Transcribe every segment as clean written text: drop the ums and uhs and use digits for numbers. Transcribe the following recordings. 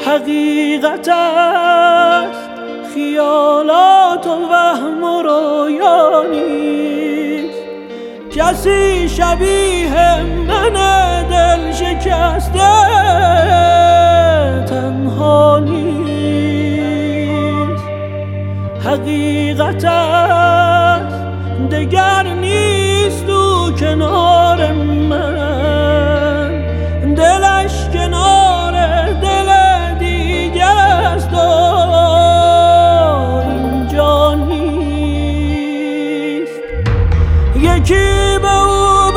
حقیقت است خیالات و وهم و رویا نیست. کسی شبیه من دل شکسته تنها نیست. حقیقت است دگر نیست او کنار من، دلش کنار دل دیگر است و اینجا نیست. یکی به او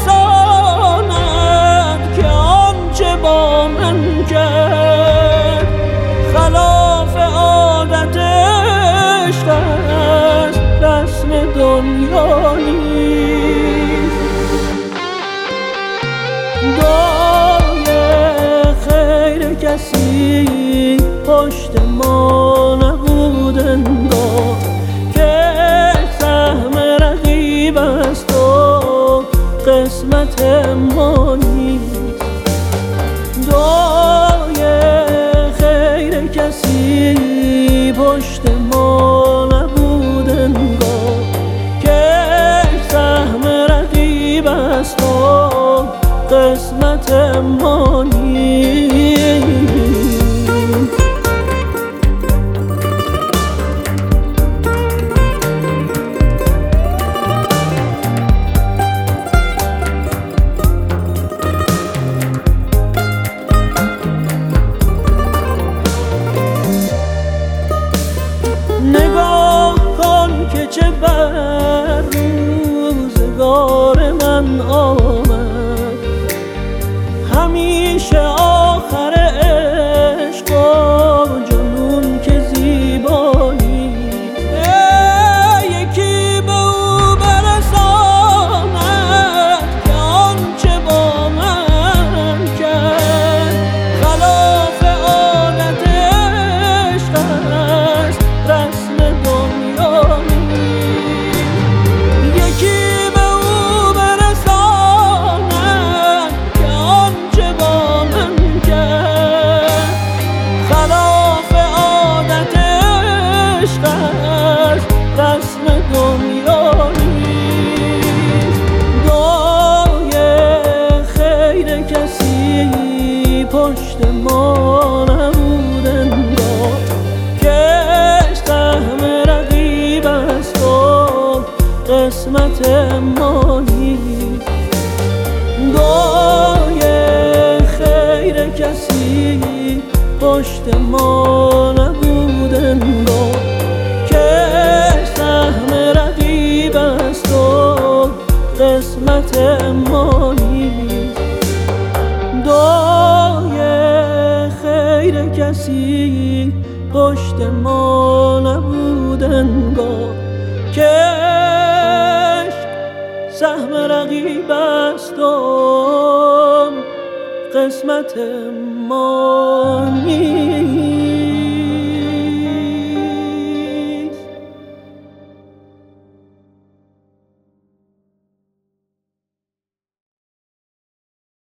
برساند که آنچه با من کرد خلاف عادت عشق است، رسم دنیا نیست. دعای خیر کسی پشت ما نبود انگار که سهم رقیب است و قسمت ما نیست. دعای خیر کسی پشت ما نبود انگار که سهم رقیب است و قسمت ما نیست. نگاه کن که چه بر روزگار من آمد، همیشه آخر عشق و جنون که زیبا نیست. یکی به او برساند که آنچه با من کرد خلاف عادت عشق است، رسم دنیا نیست. یکی به او برساند که آنچه با من کرد خلاف عادت عشق است، رسم دنیا نیست. دعای خیر کسی پشت ما نبود انگار که سهم رقیب است و قسمت ما نیست. دعای خیر کسی پشت ما نبود انگار که سهم رقیب است و قسمت ما نیست. دعای خیر کسی پشت ما نبود انگار که سهم رقیب است و قسمت ما نیست.